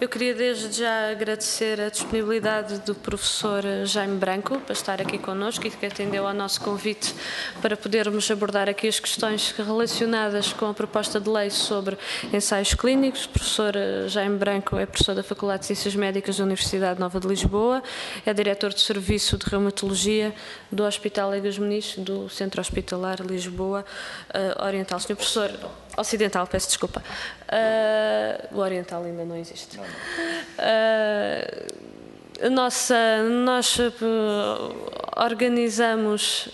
Eu queria desde já agradecer a disponibilidade do professor Jaime Branco para estar aqui connosco e que atendeu ao nosso convite para podermos abordar aqui as questões relacionadas com a proposta de lei sobre ensaios clínicos. O professor Jaime Branco é professor da Faculdade de Ciências Médicas da Universidade Nova de Lisboa, é diretor de Serviço de Reumatologia do Hospital Egas Muniz, do Centro Hospitalar Lisboa Oriental. Senhor professor, Ocidental, peço desculpa. O Oriental ainda não existe. Nós organizamos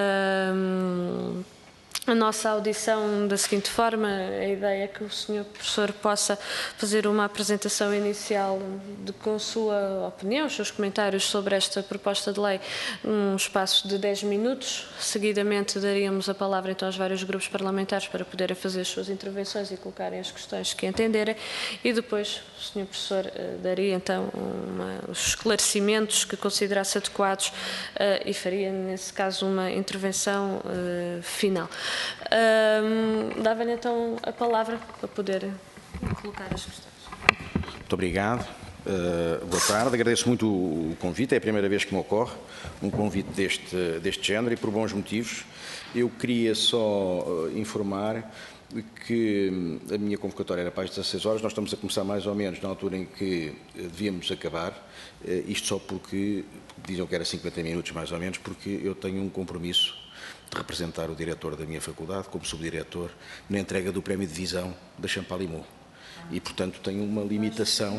a nossa audição da seguinte forma: a ideia é que o senhor professor possa fazer uma apresentação inicial com a sua opinião, os seus comentários sobre esta proposta de lei, num espaço de 10 minutos. Seguidamente daríamos a palavra então aos vários grupos parlamentares para poderem fazer as suas intervenções e colocarem as questões que entenderem, e depois o senhor professor daria então os esclarecimentos que considerasse adequados e faria nesse caso uma intervenção final. Dava-lhe então a palavra para poder colocar as questões. Muito obrigado. Boa tarde. Agradeço muito o convite. É a primeira vez que me ocorre um convite deste género e por bons motivos. Eu queria só informar que a minha convocatória era para as 16 horas. Nós estamos a começar mais ou menos na altura em que devíamos acabar. Isto só porque diziam que era 50 minutos mais ou menos, porque eu tenho um compromisso de representar o diretor da minha faculdade como subdiretor na entrega do prémio de visão da Champalimau. E, portanto, tenho uma limitação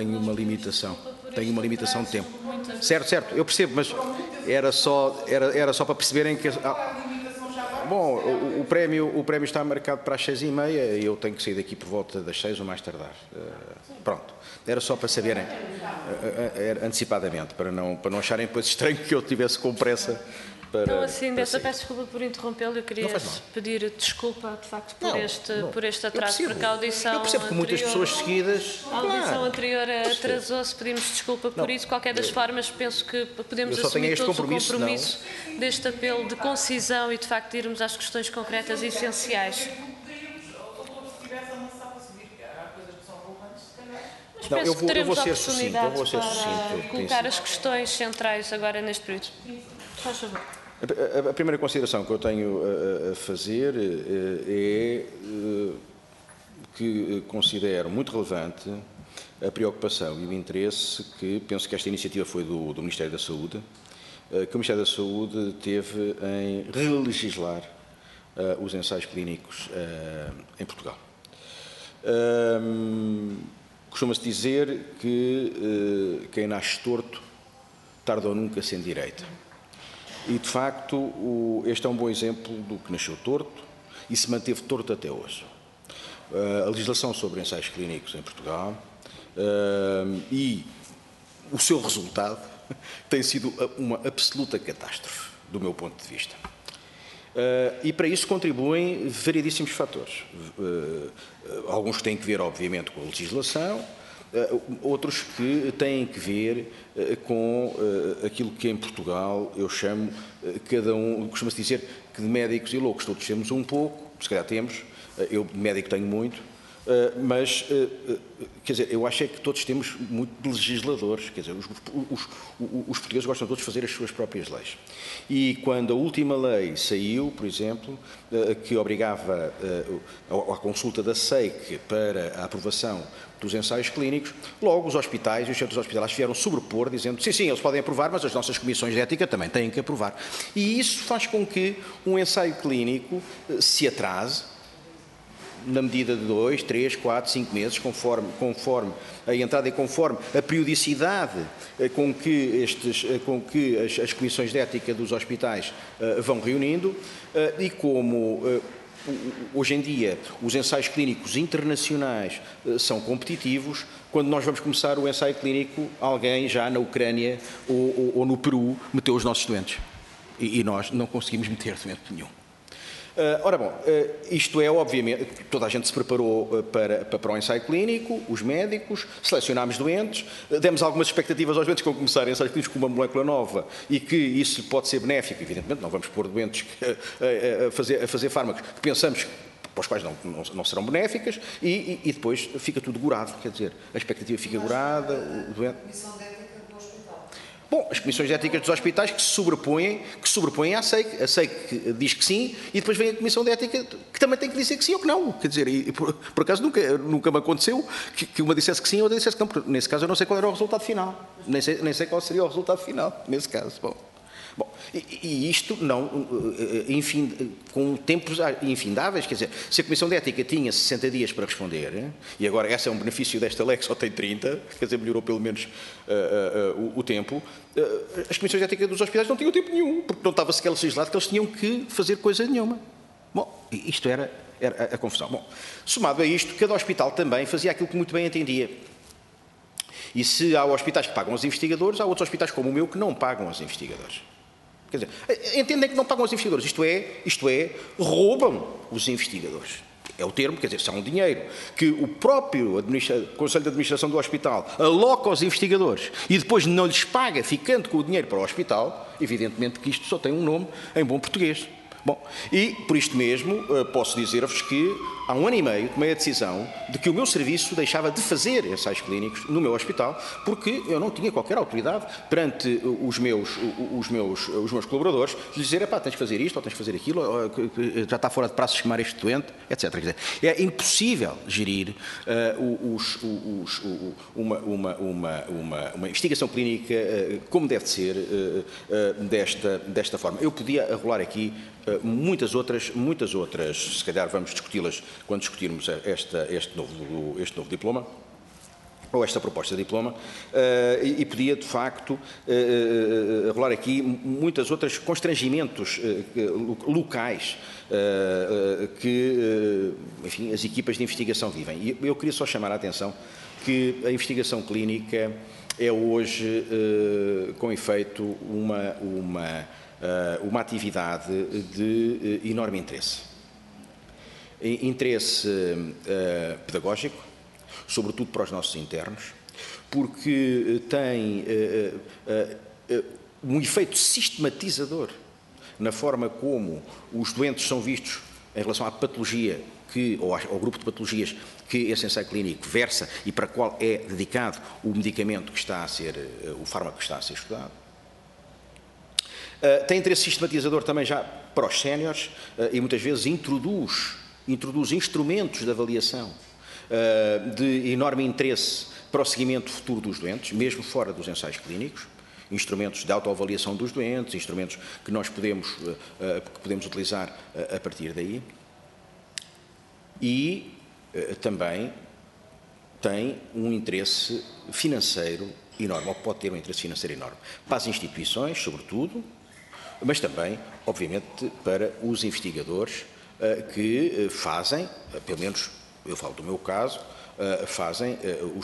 de tempo. Certo, eu percebo, mas era só para perceberem que... Bom, o prémio está marcado para as 6h30 e eu tenho que sair daqui por volta das 6 ou mais tardar. Pronto, era só para saberem antecipadamente, para não acharem depois estranho que eu tivesse com pressa. Então, assim, peço desculpa por interrompê-lo. Eu queria pedir desculpa, de facto, por este atraso, porque a audição percebo que muitas pessoas seguidas... A audição anterior atrasou-se, pedimos desculpa por isso. De qualquer das formas, penso que podemos assumir todos o compromisso deste apelo de concisão e, de facto, irmos às questões concretas e essenciais. Não, eu vou ser sucinto. Para colocar as questões centrais agora neste período. Faz favor. A primeira consideração que eu tenho a fazer é que considero muito relevante a preocupação e o interesse que penso que esta iniciativa foi do Ministério da Saúde, que o Ministério da Saúde teve em relegislar os ensaios clínicos em Portugal. Costuma-se dizer que quem nasce torto tarda ou nunca se endireita. E, de facto, este é um bom exemplo do que nasceu torto e se manteve torto até hoje. A legislação sobre ensaios clínicos em Portugal e o seu resultado tem sido uma absoluta catástrofe, do meu ponto de vista. E para isso contribuem variedíssimos fatores. Alguns que têm que ver, obviamente, com a legislação, outros que têm que ver com aquilo que em Portugal eu chamo, cada um, costuma-se dizer que de médicos e loucos todos temos um pouco, se calhar temos, eu de médico tenho muito, mas, quer dizer, eu acho é que todos temos muito de legisladores, quer dizer, os portugueses gostam todos de fazer as suas próprias leis. E quando a última lei saiu, por exemplo, que obrigava a consulta da SEIC para a aprovação dos ensaios clínicos, logo os hospitais e os centros hospitalares vieram sobrepor, dizendo sim, eles podem aprovar, mas as nossas comissões de ética também têm que aprovar. E isso faz com que um ensaio clínico se atrase, na medida de 2, 3, 4, 5 meses, conforme a entrada e conforme a periodicidade com que as comissões de ética dos hospitais vão reunindo e como hoje em dia os ensaios clínicos internacionais são competitivos, quando nós vamos começar o ensaio clínico, alguém já na Ucrânia ou no Peru meteu os nossos doentes e nós não conseguimos meter doente nenhum. Ora bom, isto é obviamente, toda a gente se preparou para o ensaio clínico, os médicos, selecionámos doentes, demos algumas expectativas aos doentes que vão começar ensaios clínicos com uma molécula nova e que isso pode ser benéfico, evidentemente não vamos pôr doentes a fazer fármacos que pensamos para os quais não serão benéficas, e depois fica tudo gorado, quer dizer, a expectativa fica gorada, o doente... Bom, as comissões éticas dos hospitais que se sobrepõem à SEIC. A SEIC diz que sim, e depois vem a comissão de ética que também tem que dizer que sim ou que não. Quer dizer, por acaso nunca me aconteceu que uma dissesse que sim ou outra dissesse que não. Nesse caso eu não sei qual era o resultado final. Nem sei qual seria o resultado final, nesse caso. Bom, e isto não, enfim, com tempos infindáveis, quer dizer, se a Comissão de Ética tinha 60 dias para responder, e agora esse é um benefício desta lei que só tem 30, quer dizer, melhorou pelo menos o tempo, as Comissões de Ética dos hospitais não tinham tempo nenhum, porque não estava sequer legislado que eles tinham que fazer coisa nenhuma. Bom, isto era a confusão. Bom, somado a isto, cada hospital também fazia aquilo que muito bem entendia. E se há hospitais que pagam aos investigadores, há outros hospitais como o meu que não pagam aos investigadores. Quer dizer, entendem que não pagam os investigadores, isto é, roubam os investigadores. É o termo, quer dizer, se há um dinheiro que o próprio Conselho de Administração do hospital aloca aos investigadores e depois não lhes paga, ficando com o dinheiro para o hospital, evidentemente que isto só tem um nome em bom português. Bom, e por isto mesmo posso dizer-vos que há 1 ano e meio tomei a decisão de que o meu serviço deixava de fazer ensaios clínicos no meu hospital porque eu não tinha qualquer autoridade perante os meus colaboradores de lhes dizer, epá, tens de fazer isto ou tens de fazer aquilo, ou, já está fora de prazo chamar este doente, etc. Quer dizer, é impossível gerir uma investigação clínica como deve ser desta forma. Eu podia arrolar aqui muitas outras, se calhar vamos discuti-las quando discutirmos este novo diploma, ou esta proposta de diploma, e podia, de facto, rolar aqui muitas outras constrangimentos locais que, enfim, as equipas de investigação vivem. E eu queria só chamar a atenção que a investigação clínica é hoje, com efeito, uma atividade de enorme interesse. Interesse pedagógico, sobretudo para os nossos internos, porque tem um efeito sistematizador na forma como os doentes são vistos em relação à patologia ou ao grupo de patologias que esse ensaio clínico versa e para o qual é dedicado o medicamento que está a ser, o fármaco que está a ser estudado. Tem interesse sistematizador também já para os séniores e muitas vezes introduz instrumentos de avaliação de enorme interesse para o seguimento futuro dos doentes, mesmo fora dos ensaios clínicos, instrumentos de autoavaliação dos doentes, instrumentos que nós podemos utilizar a partir daí. E também tem um interesse financeiro enorme, ou pode ter um interesse financeiro enorme, para as instituições, sobretudo, mas também, obviamente, para os investigadores que fazem, pelo menos eu falo do meu caso, fazem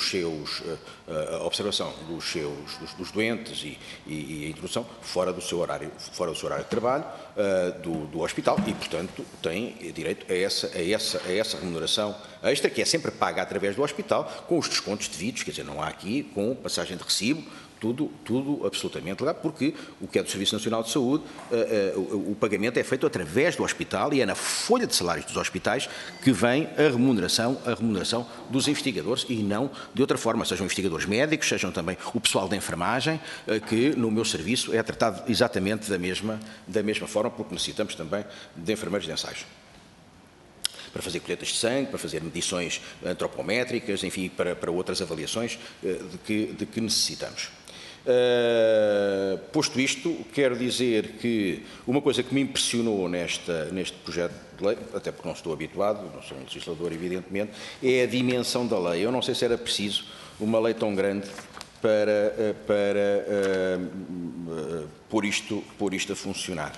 a observação dos doentes e a introdução fora do seu horário de trabalho do hospital e, portanto, têm direito a essa remuneração extra, que é sempre paga através do hospital, com os descontos devidos, quer dizer, não há aqui com passagem de recibo, tudo absolutamente legal, porque o que é do Serviço Nacional de Saúde, o pagamento é feito através do hospital e é na folha de salários dos hospitais que vem a remuneração dos investigadores e não de outra forma, sejam investigadores médicos, sejam também o pessoal da enfermagem, que no meu serviço é tratado exatamente da mesma forma, porque necessitamos também de enfermeiros de ensaios. Para fazer coletas de sangue, para fazer medições antropométricas, enfim, para outras avaliações de que necessitamos. Posto isto, quero dizer que uma coisa que me impressionou neste projeto de lei, até porque não estou habituado, não sou um legislador, evidentemente, é a dimensão da lei. Eu não sei se era preciso uma lei tão grande para pôr isto a funcionar.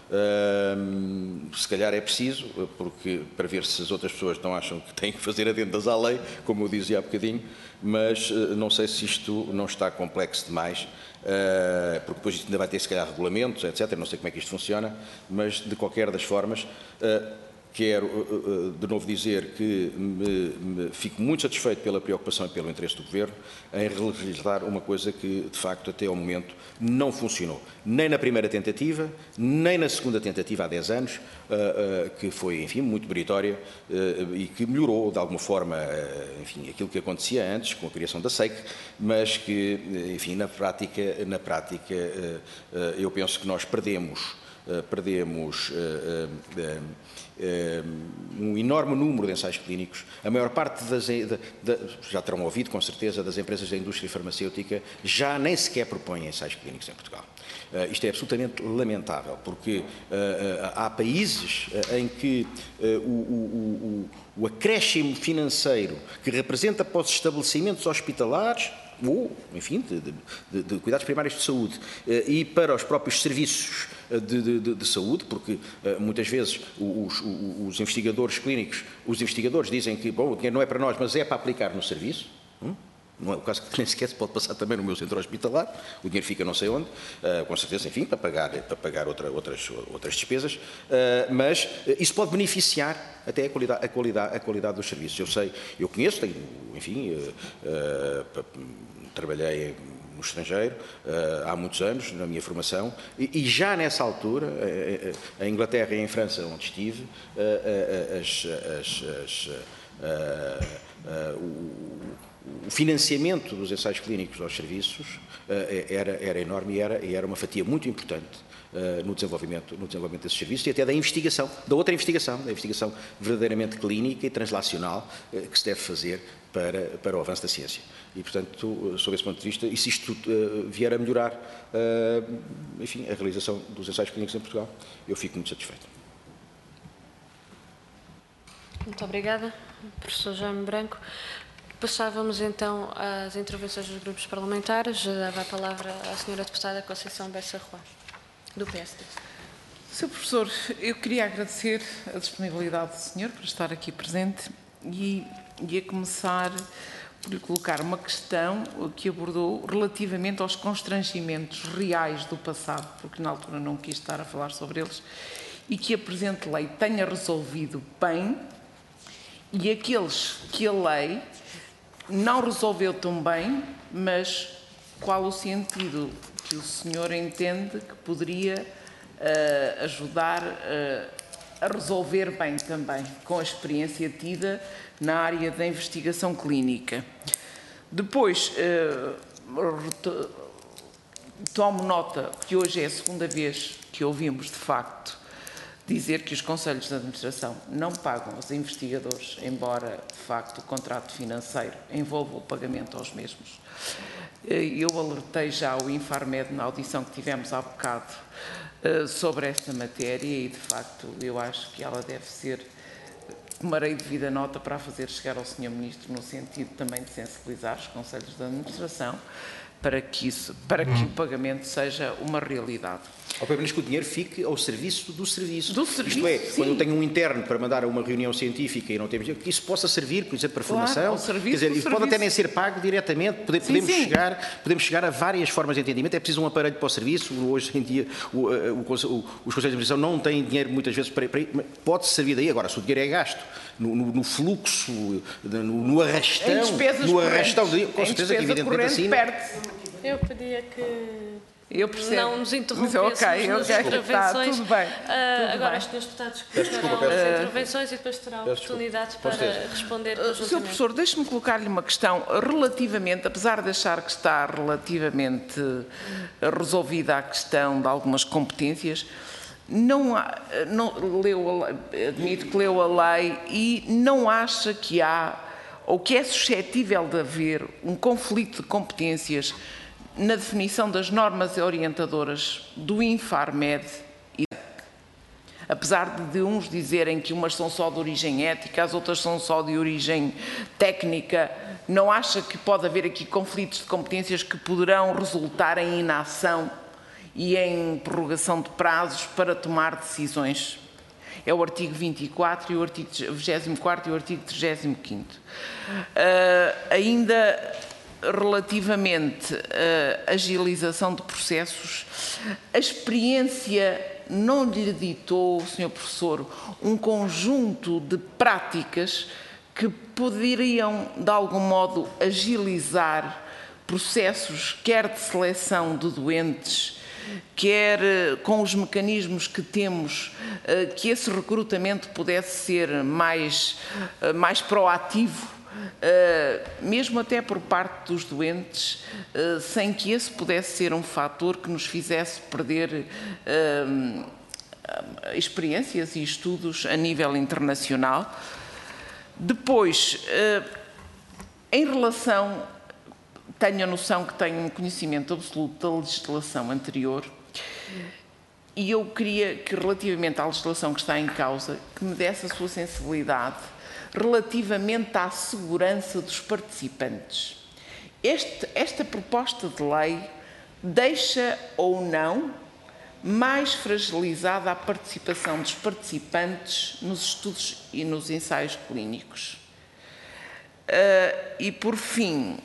Se calhar é preciso, para ver se as outras pessoas não acham que têm que fazer adendas à lei, como eu dizia há bocadinho, mas não sei se isto não está complexo demais, porque depois isto ainda vai ter, se calhar, regulamentos, etc. Não sei como é que isto funciona, mas, de qualquer das formas, Quero, de novo, dizer que fico muito satisfeito pela preocupação e pelo interesse do Governo em realizar uma coisa que, de facto, até ao momento não funcionou. Nem na primeira tentativa, nem na segunda tentativa há 10 anos, que foi, enfim, muito meritória e que melhorou, de alguma forma, enfim, aquilo que acontecia antes, com a criação da SEIC, mas que, enfim, na prática, eu penso que nós perdemos um enorme número de ensaios clínicos. A maior parte já terão ouvido, com certeza, das empresas da indústria farmacêutica já nem sequer propõem ensaios clínicos em Portugal. Isto é absolutamente lamentável, porque há países em que o acréscimo financeiro que representa para os estabelecimentos hospitalares ou, enfim, de cuidados primários de saúde e para os próprios serviços de saúde, porque muitas vezes os investigadores clínicos, os investigadores dizem que, bom, o dinheiro não é para nós, mas é para aplicar no serviço. Não é o caso que nem sequer se pode passar também no meu centro hospitalar, o dinheiro fica não sei onde, com certeza, enfim, para pagar outras despesas, mas isso pode beneficiar até a qualidade dos serviços. Eu conheço, enfim, trabalhei no estrangeiro há muitos anos, na minha formação, e já nessa altura, em Inglaterra e em França, onde estive, o financiamento dos ensaios clínicos aos serviços era enorme e era uma fatia muito importante no desenvolvimento desses serviços e até da outra investigação, da investigação verdadeiramente clínica e translacional que se deve fazer para o avanço da ciência. E, portanto, sob esse ponto de vista, e se isto vier a melhorar, enfim, a realização dos ensaios clínicos em Portugal, eu fico muito satisfeito. Muito obrigada, professor Jaime Branco. Passávamos então às intervenções dos grupos parlamentares. Dava a palavra à senhora deputada Conceição Bessa Roa, do PSD. Sr. Professor, eu queria agradecer a disponibilidade do senhor para estar aqui presente e a começar por lhe colocar uma questão que abordou relativamente aos constrangimentos reais do passado, porque na altura não quis estar a falar sobre eles, e que a presente lei tenha resolvido bem, e aqueles que a lei não resolveu tão bem, mas qual o sentido que o senhor entende que poderia ajudar a resolver bem também, com a experiência tida na área da investigação clínica. Depois, tomo nota que hoje é a segunda vez que ouvimos, de facto, dizer que os conselhos de administração não pagam aos investigadores, embora, de facto, o contrato financeiro envolva o pagamento aos mesmos. Eu alertei já o Infarmed na audição que tivemos há bocado sobre esta matéria e, de facto, eu acho que ela deve ser, tomarei devida nota para a fazer chegar ao Sr. Ministro, no sentido também de sensibilizar os conselhos de administração para que o pagamento seja uma realidade. Ao menos que o dinheiro fique ao serviço do serviço. Isto é, sim. quando eu tenho um interno para mandar a uma reunião científica e não temos dinheiro, que isso possa servir, por exemplo, para formação. Ao serviço quer dizer, pode até nem ser pago diretamente, podemos chegar a várias formas de entendimento. É preciso um aparelho para o serviço. Hoje em dia, os conselhos de administração não têm dinheiro muitas vezes para pode-se servir daí. Agora, se o dinheiro é gasto no fluxo, no arrastão, com certeza que evidentemente assim. Eu pedia que eu percebo. Não nos interrompêssemos nas intervenções. Tá, tudo bem. Agora, os senhores deputados farão as intervenções e depois terá a oportunidade para responder. Sr. Professor, deixe-me colocar-lhe uma questão relativamente, apesar de achar que está relativamente resolvida a questão de algumas competências, admito que leu a lei e não acha que há, ou que é suscetível de haver, um conflito de competências na definição das normas orientadoras do Infarmed, apesar de uns dizerem que umas são só de origem ética, as outras são só de origem técnica, não acha que pode haver aqui conflitos de competências que poderão resultar em inação e em prorrogação de prazos para tomar decisões? É o artigo 24 e o artigo 24 e o artigo 35º. Ainda relativamente à agilização de processos, a experiência não lhe ditou, Sr. Professor, um conjunto de práticas que poderiam, de algum modo, agilizar processos, quer de seleção de doentes, quer com os mecanismos que temos, que esse recrutamento pudesse ser mais proativo, mesmo até por parte dos doentes, sem que esse pudesse ser um fator que nos fizesse perder experiências e estudos a nível internacional. Depois, em relação, tenho a noção que tenho um conhecimento absoluto da legislação anterior e eu queria que, relativamente à legislação que está em causa, que me desse a sua sensibilidade relativamente à segurança dos participantes. Esta proposta de lei deixa ou não mais fragilizada a participação dos participantes nos estudos e nos ensaios clínicos. E, por fim,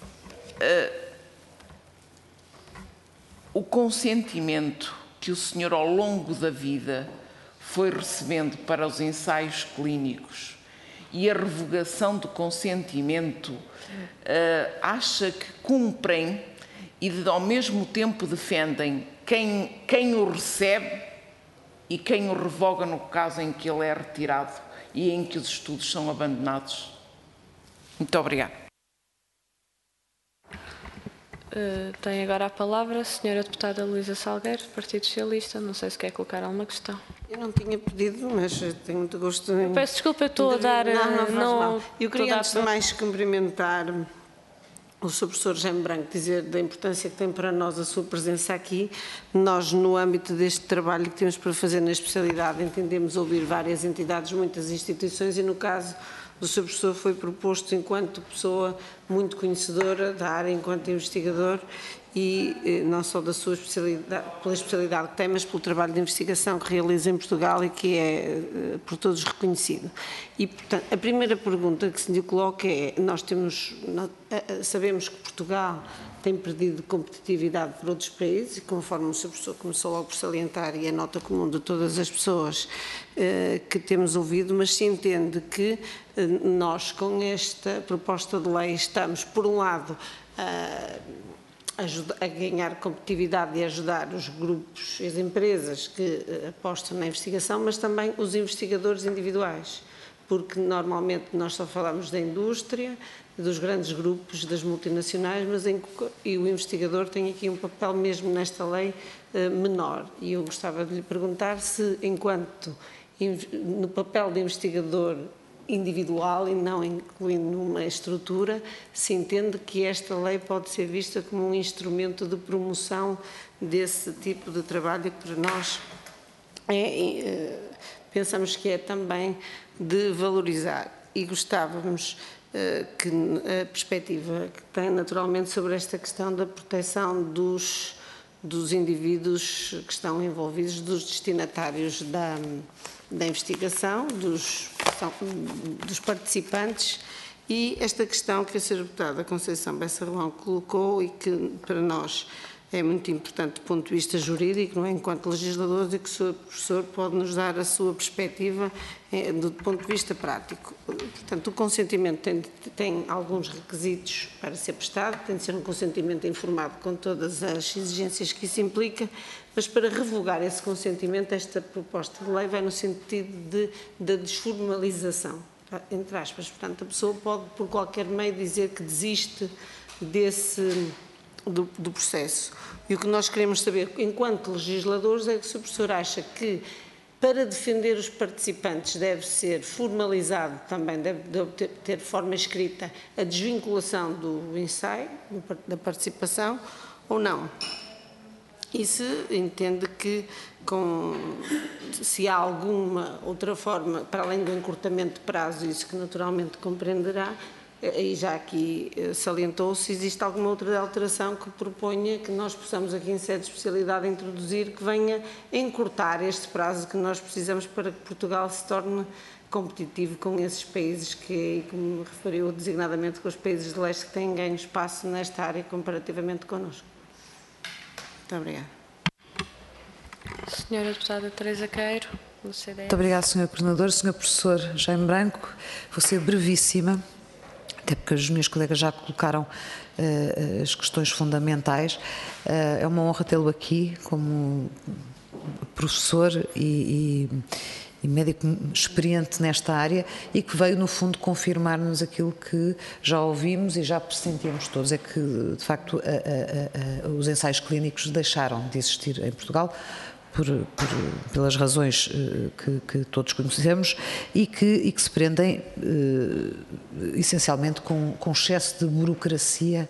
o consentimento que o senhor, ao longo da vida, foi recebendo para os ensaios clínicos e a revogação do consentimento, acha que cumprem e, ao mesmo tempo, defendem quem o recebe e quem o revoga no caso em que ele é retirado e em que os estudos são abandonados? Muito obrigada. Tem agora a palavra a senhora deputada Luísa Salgueiro, Partido Socialista. Não sei se quer colocar alguma questão. Eu não tinha pedido, mas tenho muito gosto em... Peço desculpa, eu estou a dar... Não faz mal. Eu queria, antes de mais, cumprimentar o Sr. Professor Jaime Branco, dizer da importância que tem para nós a sua presença aqui. Nós, no âmbito deste trabalho que temos para fazer na especialidade, entendemos ouvir várias entidades, muitas instituições, e no caso do Sr. Professor foi proposto enquanto pessoa muito conhecedora da área, enquanto investigador, e não só da sua especialidade, pela especialidade que tem, mas pelo trabalho de investigação que realiza em Portugal e que é por todos reconhecido. E, portanto, a primeira pergunta que se lhe coloca é, sabemos que Portugal tem perdido competitividade por outros países, e conforme o Sr. Professor começou logo por salientar, e a nota comum de todas as pessoas que temos ouvido, mas se entende que nós, com esta proposta de lei, estamos, por um lado, a ganhar competitividade e ajudar os grupos e as empresas que apostam na investigação, mas também os investigadores individuais, porque normalmente nós só falamos da indústria, dos grandes grupos, das multinacionais, mas e o investigador tem aqui um papel mesmo nesta lei menor. E eu gostava de lhe perguntar se, enquanto no papel de investigador individual e não incluindo numa estrutura, se entende que esta lei pode ser vista como um instrumento de promoção desse tipo de trabalho que para nós pensamos que é também de valorizar. E gostávamos que a perspectiva que tem naturalmente sobre esta questão da proteção dos indivíduos que estão envolvidos, dos destinatários da investigação, dos participantes, e esta questão que a Sra. Deputada Conceição Bessa Rolão colocou e que para nós é muito importante do ponto de vista jurídico, não é? Enquanto legisladores, e que o Sr. Professor pode nos dar a sua perspectiva do ponto de vista prático. Portanto, o consentimento tem alguns requisitos para ser prestado, tem de ser um consentimento informado com todas as exigências que isso implica, mas para revogar esse consentimento, esta proposta de lei vai no sentido da desformalização, entre aspas. Portanto, a pessoa pode, por qualquer meio, dizer que desiste do processo. E o que nós queremos saber, enquanto legisladores, é que o Sr. Professor acha que, para defender os participantes, deve ser formalizado também, deve ter de forma escrita a desvinculação do ensaio, da participação, ou não? E se entende que, se há alguma outra forma, para além do encurtamento de prazo, isso que naturalmente compreenderá, e já aqui salientou, se existe alguma outra alteração que proponha que nós possamos aqui em sede de especialidade introduzir, que venha encurtar este prazo que nós precisamos para que Portugal se torne competitivo com esses países que, como referiu designadamente, com os países de leste que têm ganho espaço nesta área comparativamente connosco. Muito obrigada. Senhora Deputada Teresa Queiro, do CDS. Muito obrigada, Sr. Coordenador. Sr. Professor Jaime Branco, vou ser brevíssima, até porque os meus colegas já colocaram as questões fundamentais. É uma honra tê-lo aqui como professor e médico experiente nesta área e que veio, no fundo, confirmar-nos aquilo que já ouvimos e já pressentíamos todos, é que, de facto, os ensaios clínicos deixaram de existir em Portugal pelas razões que todos conhecemos e que se prendem essencialmente com excesso de burocracia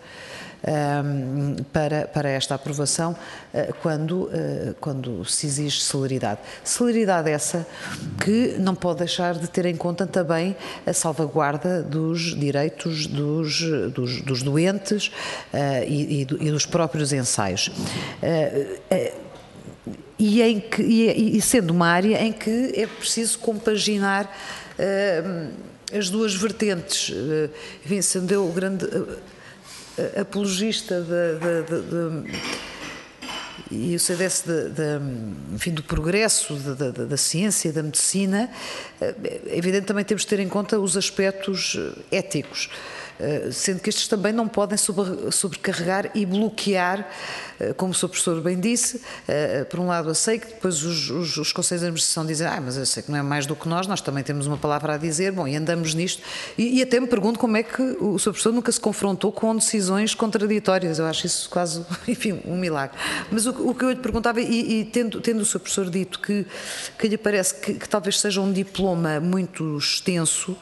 para esta aprovação, quando se exige celeridade. Celeridade essa que não pode deixar de ter em conta também a salvaguarda dos direitos dos doentes e dos próprios ensaios. E sendo uma área em que é preciso compaginar as duas vertentes. Enfim, sendo eu o grande apologista e o CDS enfim, do progresso da ciência e da medicina, é evidente também temos de ter em conta os aspectos éticos, sendo que estes também não podem sobrecarregar e bloquear, como o Sr. Professor bem disse. Por um lado eu sei que depois os conselhos de administração dizem mas eu sei que não é mais do que nós também temos uma palavra a dizer, bom, e andamos nisto, e até me pergunto como é que o Sr. Professor nunca se confrontou com decisões contraditórias. Eu acho isso quase, enfim, um milagre. Mas o que eu lhe perguntava, e tendo o Sr. Professor dito que lhe parece que talvez seja um diploma muito extenso,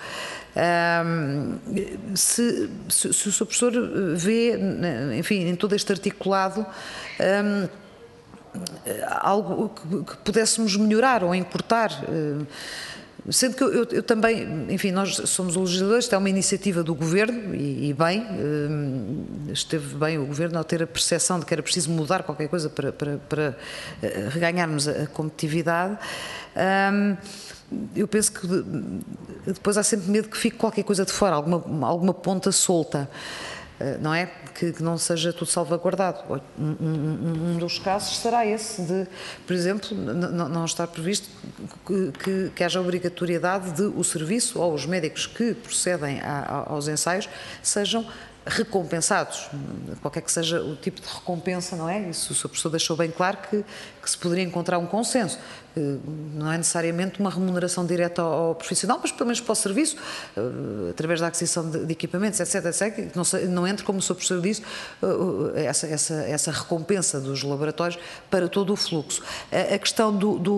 se o Sr. Professor vê, enfim, em todo este articulado, algo que pudéssemos melhorar ou importar, sendo que eu também, enfim, nós somos os legisladores, isto é uma iniciativa do Governo e bem, esteve bem o Governo ao ter a percepção de que era preciso mudar qualquer coisa para reganharmos a competitividade. Eu penso que depois há sempre medo que fique qualquer coisa de fora, alguma ponta solta, não é? Que não seja tudo salvaguardado. Um dos casos será esse de, por exemplo, não estar previsto que haja obrigatoriedade de o serviço ou os médicos que procedem aos ensaios sejam recompensados, qualquer que seja o tipo de recompensa, não é? Isso o Sr. Professor deixou bem claro que se poderia encontrar um consenso. Não é necessariamente uma remuneração direta ao profissional, mas pelo menos para o serviço, através da aquisição de equipamentos, etc, que não entre, como o Sr. Professor disse, essa recompensa dos laboratórios para todo o fluxo. A questão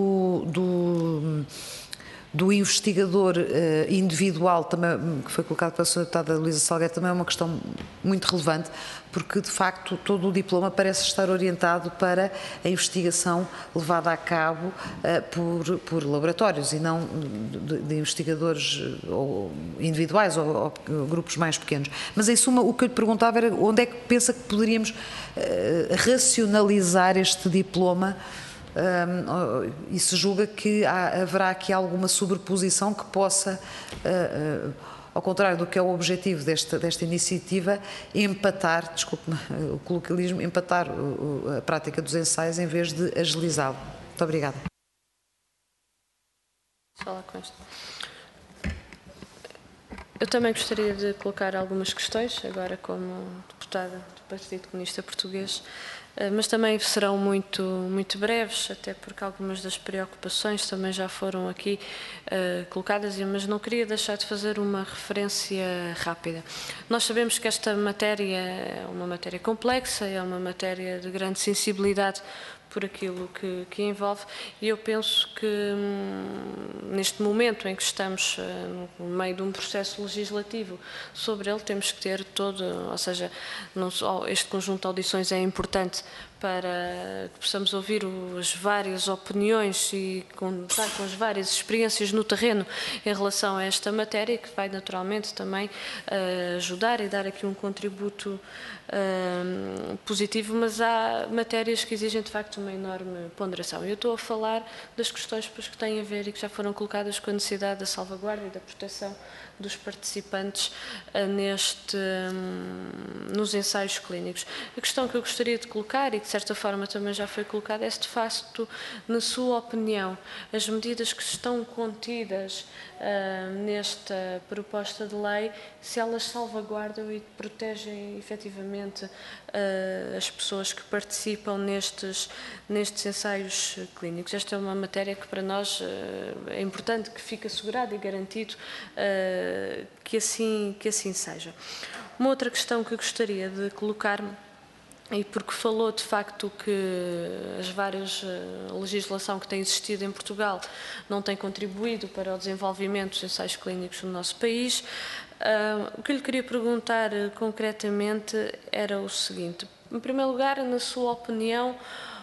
do investigador individual, também, que foi colocado pela Sra. Deputada Luísa Salgueiro, também é uma questão muito relevante, porque de facto todo o diploma parece estar orientado para a investigação levada a cabo por laboratórios e não de investigadores individuais ou grupos mais pequenos. Mas em suma, o que eu lhe perguntava era onde é que pensa que poderíamos racionalizar este diploma, e se julga que haverá aqui alguma sobreposição que possa, ao contrário do que é o objetivo desta iniciativa, empatar, desculpe-me o colocalismo, empatar a prática dos ensaios em vez de agilizá-lo. Muito obrigada. Falar com isto. Eu também gostaria de colocar algumas questões, agora como deputada do Partido Comunista Português, mas também serão muito breves, até porque algumas das preocupações também já foram aqui colocadas, mas não queria deixar de fazer uma referência rápida. Nós sabemos que esta matéria é uma matéria complexa, é uma matéria de grande sensibilidade por aquilo que envolve, e eu penso que neste momento em que estamos no meio de um processo legislativo sobre ele, temos que ter ou seja, não só este conjunto de audições é importante para que possamos ouvir as várias opiniões e contar com as várias experiências no terreno em relação a esta matéria, que vai naturalmente também ajudar e dar aqui um contributo positivo, mas há matérias que exigem de facto uma enorme ponderação. Eu estou a falar das questões que têm a ver e que já foram colocadas com a necessidade da salvaguarda e da proteção dos participantes nos ensaios clínicos. A questão que eu gostaria de colocar, e que de certa forma também já foi colocada, é se de facto, na sua opinião, as medidas que estão contidas nesta proposta de lei, se elas salvaguardam e protegem efetivamente as pessoas que participam nestes ensaios clínicos. Esta é uma matéria que para nós é importante que fique assegurado e garantido que assim seja. Uma outra questão que eu gostaria de colocar, e porque falou de facto que as várias legislação que tem existido em Portugal não tem contribuído para o desenvolvimento dos ensaios clínicos no nosso país, o que eu lhe queria perguntar concretamente era o seguinte: em primeiro lugar, na sua opinião,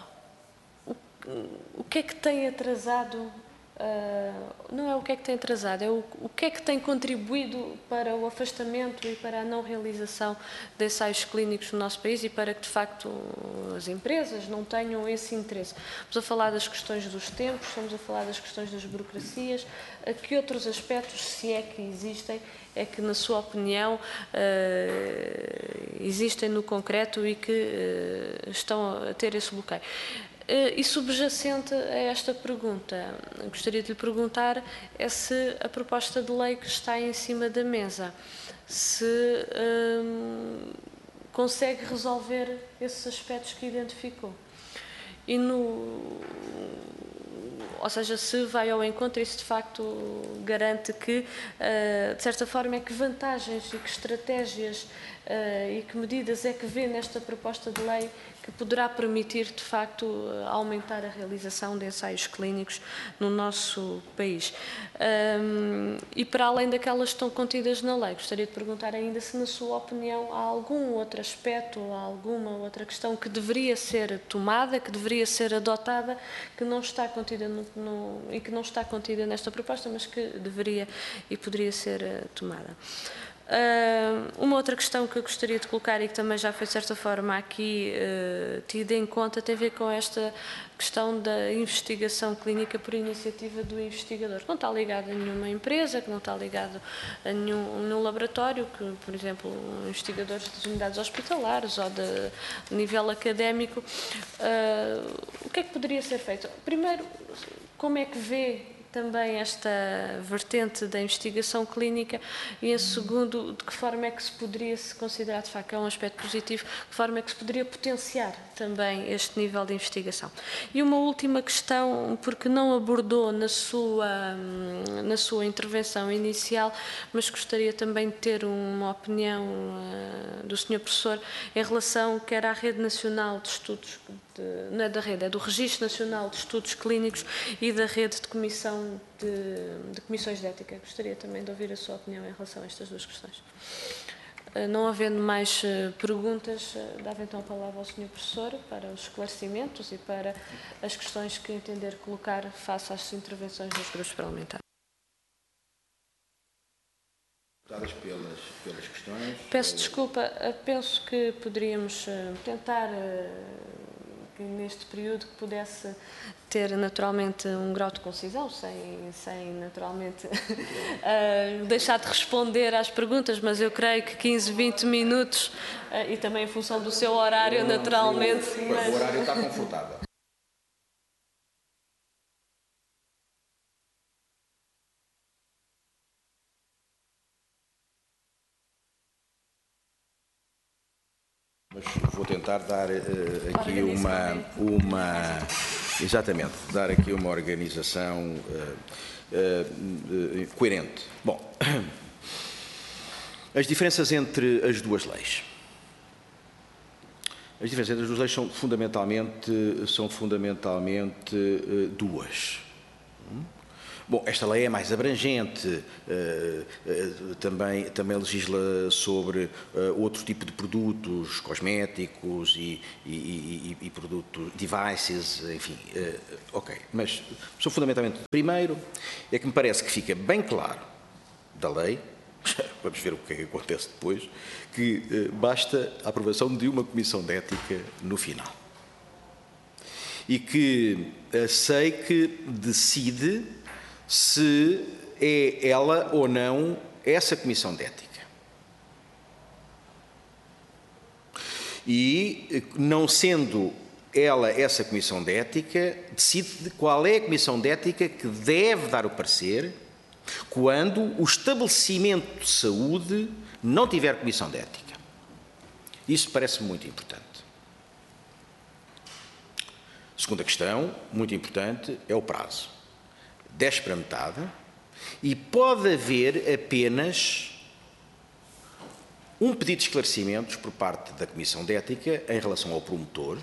o que é que tem atrasado, não é o que é que tem atrasado, é o que é que tem contribuído para o afastamento e para a não realização de ensaios clínicos no nosso país e para que, de facto, as empresas não tenham esse interesse? Estamos a falar das questões dos tempos, estamos a falar das questões das burocracias. A que outros aspectos, se é que existem, é que, na sua opinião, existem no concreto e que estão a ter esse bloqueio? E subjacente a esta pergunta, gostaria de lhe perguntar é se a proposta de lei que está em cima da mesa se consegue resolver esses aspectos que identificou. Ou seja, se vai ao encontro e se de facto garante que, de certa forma, que vantagens e que estratégias e que medidas é que vê nesta proposta de lei que poderá permitir, de facto, aumentar a realização de ensaios clínicos no nosso país. E para além daquelas que estão contidas na lei, gostaria de perguntar ainda se, na sua opinião, há algum outro aspecto ou alguma outra questão que deveria ser tomada, que deveria ser adotada, que não está contida e que não está contida nesta proposta, mas que deveria e poderia ser tomada. Uma outra questão que eu gostaria de colocar e que também já foi de certa forma aqui tida em conta tem a ver com esta questão da investigação clínica por iniciativa do investigador, que não está ligado a nenhuma empresa, que não está ligado a nenhum laboratório, que, por exemplo, investigadores das unidades hospitalares ou de nível académico. O que é que poderia ser feito? Primeiro, como é que vê também esta vertente da investigação clínica e, em segundo, de que forma é que se poderia se considerar, de facto, que é um aspecto positivo, de que forma é que se poderia potenciar também este nível de investigação. E uma última questão, porque não abordou na sua intervenção inicial, mas gostaria também de ter uma opinião do Sr. Professor em relação quer à Rede Nacional de Estudos, não é da rede, é do Registro Nacional de Estudos Clínicos e da Rede de Comissão de Comissões de Ética. Gostaria também de ouvir a sua opinião em relação a estas duas questões. Não havendo mais perguntas, dava então a palavra ao Sr. Professor para os esclarecimentos e para as questões que entender colocar face às intervenções dos grupos parlamentares. Pelas questões. Peço desculpa, penso que poderíamos tentar que neste período que pudesse ter naturalmente um grau de concisão, sem naturalmente deixar de responder às perguntas, mas eu creio que 15, 20 minutos, e também em função do seu horário, naturalmente. O horário está confortável. Mas vou tentar dar aqui exatamente, dar aqui uma organização coerente. Bom, as diferenças entre as duas leis. As diferenças entre as duas leis são fundamentalmente duas. Bom, esta lei é mais abrangente, também legisla sobre outro tipo de produtos, cosméticos e produtos, devices, enfim, ok. Mas são fundamentalmente, primeiro, é que me parece que fica bem claro da lei, vamos ver o que é que acontece depois, que basta a aprovação de uma comissão de ética no final. E que a SEIC decide se é ela ou não essa Comissão de Ética. E, não sendo ela essa Comissão de Ética, decide qual é a Comissão de Ética que deve dar o parecer quando o estabelecimento de saúde não tiver Comissão de Ética. Isso parece-me muito importante. Segunda questão, muito importante, é o prazo. 10 para metade, e pode haver apenas um pedido de esclarecimentos por parte da Comissão de Ética em relação ao promotor,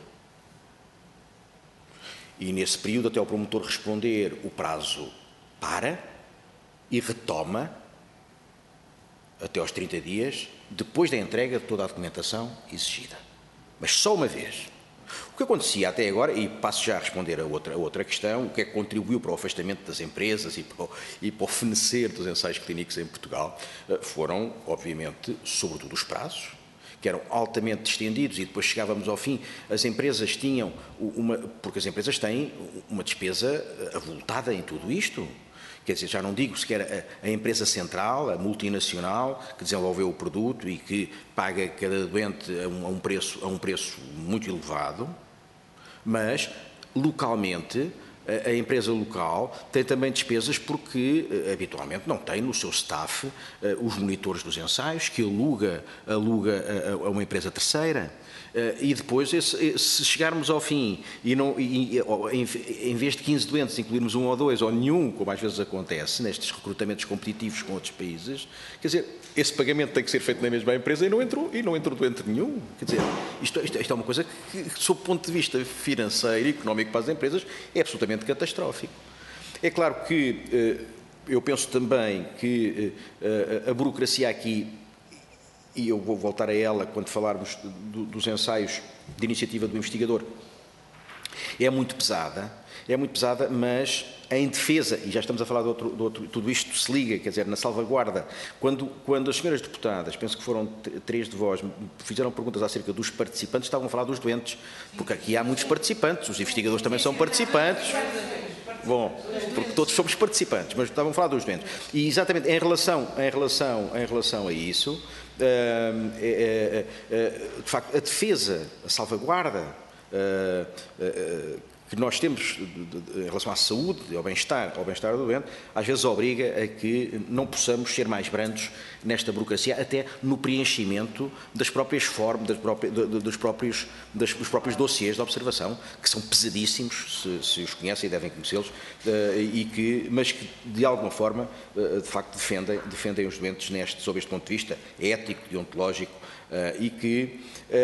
e nesse período, até o promotor responder, o prazo para e retoma até aos 30 dias, depois da entrega de toda a documentação exigida. Mas só uma vez. O que acontecia até agora, e passo já a responder a outra questão, o que é que contribuiu para o afastamento das empresas e para o fenecer dos ensaios clínicos em Portugal, foram, obviamente, sobretudo os prazos, que eram altamente estendidos, e depois chegávamos ao fim, as empresas tinham porque as empresas têm uma despesa avultada em tudo isto. Quer dizer, já não digo sequer a empresa central, a multinacional, que desenvolveu o produto e que paga cada doente a um preço muito elevado, mas, localmente, a empresa local tem também despesas porque, habitualmente, não tem no seu staff os monitores dos ensaios, que aluga a uma empresa terceira. E depois, se chegarmos ao fim em vez de 15 doentes incluirmos um ou dois ou nenhum, como às vezes acontece nestes recrutamentos competitivos com outros países, quer dizer, esse pagamento tem que ser feito na mesma empresa e não entrou doente nenhum. Quer dizer, isto é uma coisa que, sob o ponto de vista financeiro e económico para as empresas, é absolutamente catastrófico. É claro que eu penso também que a burocracia aqui, e eu vou voltar a ela quando falarmos dos ensaios de iniciativa do investigador, é muito pesada, mas em defesa, e já estamos a falar de outro, tudo isto se liga, quer dizer, na salvaguarda, quando as senhoras deputadas, penso que foram 3 de vós, fizeram perguntas acerca dos participantes, estavam a falar dos doentes, porque aqui há muitos participantes, os investigadores também são participantes. Bom, porque todos somos participantes, mas estavam a falar dos doentes. E exatamente em relação a isso, de facto, a defesa, a salvaguarda que nós temos em relação à saúde, ao bem-estar do doente, às vezes obriga a que não possamos ser mais brandos nesta burocracia, até no preenchimento das próprias formas, dos próprios dossiês de observação, que são pesadíssimos, se os conhecem e devem conhecê-los, mas que, de alguma forma, de facto, defendem os doentes sob este ponto de vista ético, deontológico, e que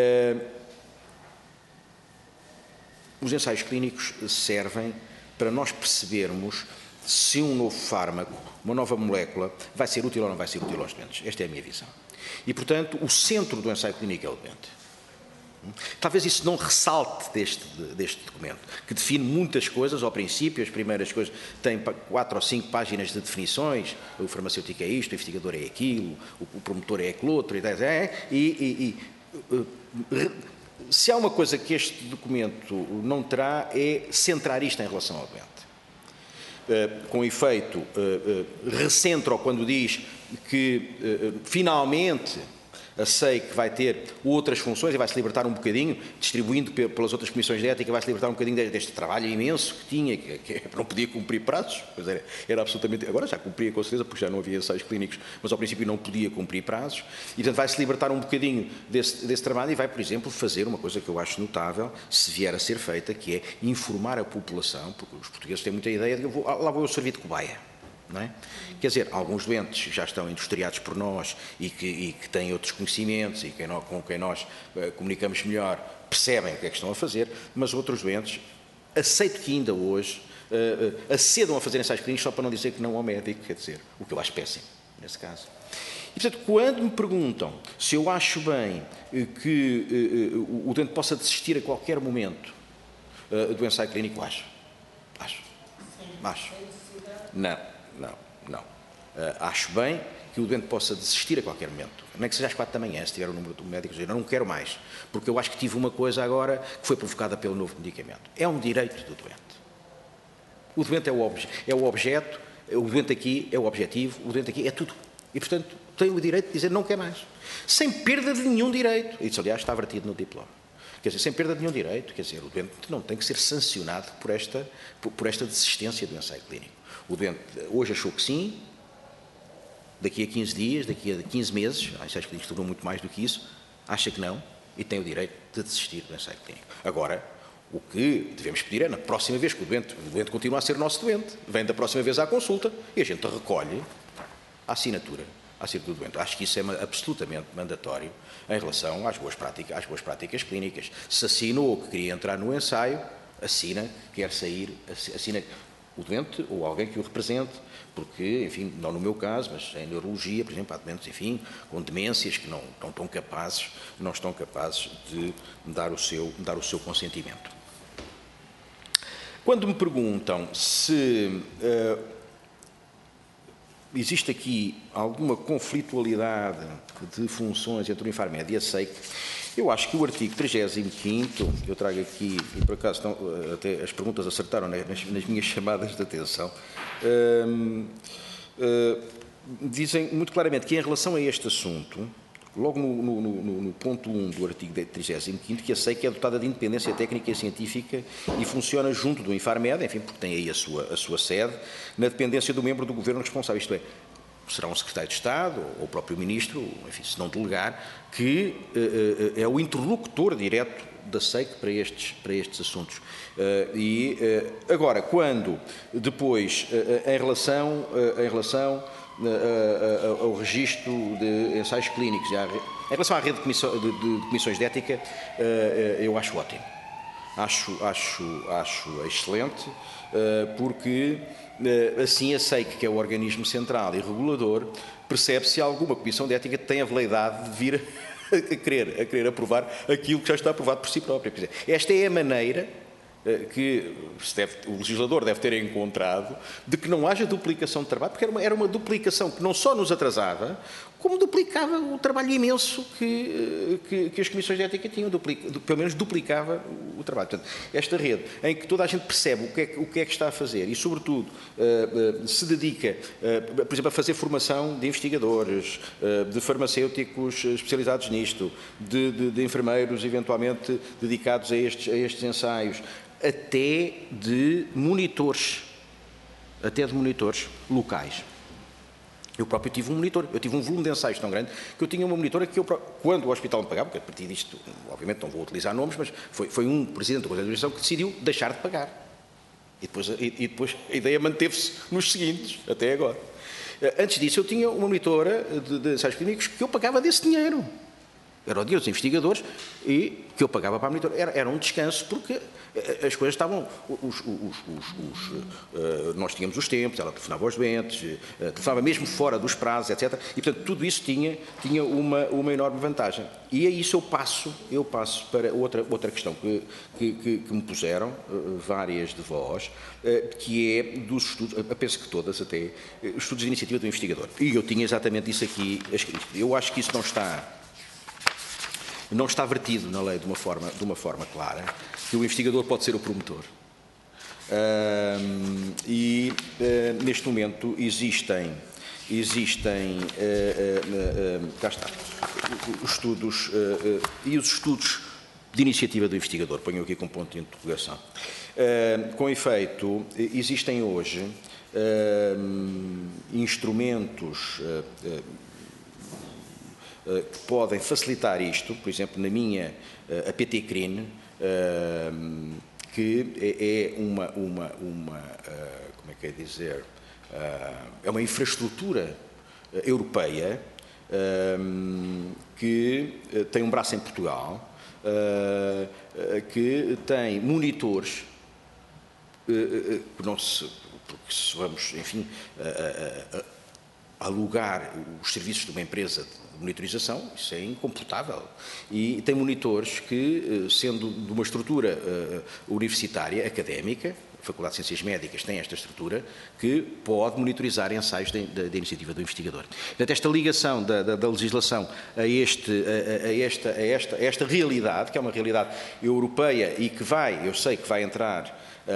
os ensaios clínicos servem para nós percebermos se um novo fármaco, uma nova molécula, vai ser útil ou não vai ser útil aos doentes. Esta é a minha visão. E, portanto, o centro do ensaio clínico é o doente. Talvez isso não ressalte deste documento, que define muitas coisas ao princípio. As primeiras coisas têm 4 ou 5 páginas de definições: o farmacêutico é isto, o investigador é aquilo, o promotor é aquilo outro, se há uma coisa que este documento não terá, é centrar isto em relação ao doente. Com efeito, recentra quando diz que, finalmente, a SEI que vai ter outras funções e vai-se libertar um bocadinho, distribuindo pelas outras comissões de ética, vai-se libertar um bocadinho deste trabalho imenso que tinha, que não podia cumprir prazos, pois era absolutamente, agora já cumpria com certeza, porque já não havia ensaios clínicos, mas ao princípio não podia cumprir prazos, e portanto vai-se libertar um bocadinho desse trabalho e vai, por exemplo, fazer uma coisa que eu acho notável, se vier a ser feita, que é informar a população, porque os portugueses têm muita ideia de que lá vou eu servir de cobaia. Não é? Quer dizer, alguns doentes já estão industriados por nós e que têm outros conhecimentos e com quem nós comunicamos melhor percebem o que é que estão a fazer, mas outros doentes, aceito que ainda hoje acedam a fazer ensaios clínicos só para não dizer que não ao médico, quer dizer, o que eu acho péssimo nesse caso. E, portanto, quando me perguntam se eu acho bem que o doente possa desistir a qualquer momento do ensaio clínico, acho. Não. Acho bem que o doente possa desistir a qualquer momento, nem que seja às 4 da manhã, se tiver o número do médico dizer, eu não quero mais, porque eu acho que tive uma coisa agora que foi provocada pelo novo medicamento. É um direito do doente. O doente é o objeto, o doente aqui é o objetivo, o doente aqui é tudo. E, portanto, tem o direito de dizer não quer mais. Sem perda de nenhum direito. Isso, aliás, está vertido no diploma. Quer dizer, sem perda de nenhum direito. Quer dizer, o doente não tem que ser sancionado por esta desistência do ensaio clínico. O doente hoje achou que sim, daqui a 15 dias, daqui a 15 meses, ensaios clínicos duram muito mais do que isso, acha que não e tem o direito de desistir do ensaio clínico. Agora, o que devemos pedir é, na próxima vez que o doente continua a ser nosso doente, vem da próxima vez à consulta e a gente recolhe a assinatura do doente. Acho que isso é absolutamente mandatório em relação às boas práticas clínicas. Se assinou que queria entrar no ensaio, assina, quer sair, assina o doente ou alguém que o represente, porque, enfim, não no meu caso, mas em neurologia, por exemplo, há doentes, enfim, com demências que não estão capazes de dar o seu consentimento. Quando me perguntam se existe aqui alguma conflitualidade de funções entre o Infarmed e a SEIC, eu acho que o artigo 35º, eu trago aqui, e por acaso até as perguntas acertaram nas minhas chamadas de atenção, dizem muito claramente que em relação a este assunto, logo no ponto 1 do artigo 35º, que a SEIC é dotada de independência técnica e científica e funciona junto do Infarmed, enfim, porque tem aí a sua sede, na dependência do membro do governo responsável, isto é, será um secretário de Estado ou o próprio ministro, enfim, se não delegar, que é o interlocutor direto da SEIC para estes assuntos. Agora, quando depois, em relação ao registro de ensaios clínicos, em relação à rede de comissões de ética, eu acho ótimo. Acho excelente, porque assim a SEIC, que é o organismo central e regulador, percebe se alguma comissão de ética tem a veleidade de vir a querer aprovar aquilo que já está aprovado por si próprio. Esta é a maneira que o legislador deve ter encontrado de que não haja duplicação de trabalho, porque era uma duplicação que não só nos atrasava, como duplicava o trabalho imenso que as comissões de ética tinham, pelo menos duplicava o trabalho. Portanto, esta rede em que toda a gente percebe o que é que está a fazer e, sobretudo, se dedica, por exemplo, a fazer formação de investigadores, de farmacêuticos especializados nisto, de enfermeiros eventualmente dedicados a estes ensaios, até de monitores locais. Eu próprio tive um monitor, eu tive um volume de ensaios tão grande que eu tinha uma monitora que quando o hospital me pagava, porque a partir disto, obviamente não vou utilizar nomes, mas foi um presidente do Conselho de Administração que decidiu deixar de pagar. E depois a ideia manteve-se nos seguintes, até agora. Antes disso eu tinha uma monitora de ensaios clínicos que eu pagava desse dinheiro. Era o dinheiro dos investigadores e que eu pagava para a monitora. Era um descanso porque as coisas estavam... nós tínhamos os tempos, ela telefonava aos doentes, telefonava mesmo fora dos prazos, etc. E, portanto, tudo isso tinha uma enorme vantagem. E a isso eu passo para outra questão que me puseram, várias de vós, que é dos estudos, penso que todas até, estudos de iniciativa do investigador. E eu tinha exatamente isso aqui escrito. Eu acho que isso não está vertido na lei de uma forma clara, que o investigador pode ser o promotor. Neste momento existem cá está, os estudos e os estudos de iniciativa do investigador, ponho aqui com ponto de interrogação. Com efeito, existem hoje instrumentos que podem facilitar isto, por exemplo, na minha, a PT CRIN, que é como é que é dizer, é uma infraestrutura europeia que tem um braço em Portugal, que tem monitores, porque se vamos, enfim, alugar os serviços de uma empresa de monitorização, isso é incomputável. E tem monitores que, sendo de uma estrutura universitária, académica, Faculdade de Ciências Médicas tem esta estrutura que pode monitorizar ensaios da iniciativa do investigador. Portanto, esta ligação da legislação a esta realidade, que é uma realidade europeia e que eu sei que vai entrar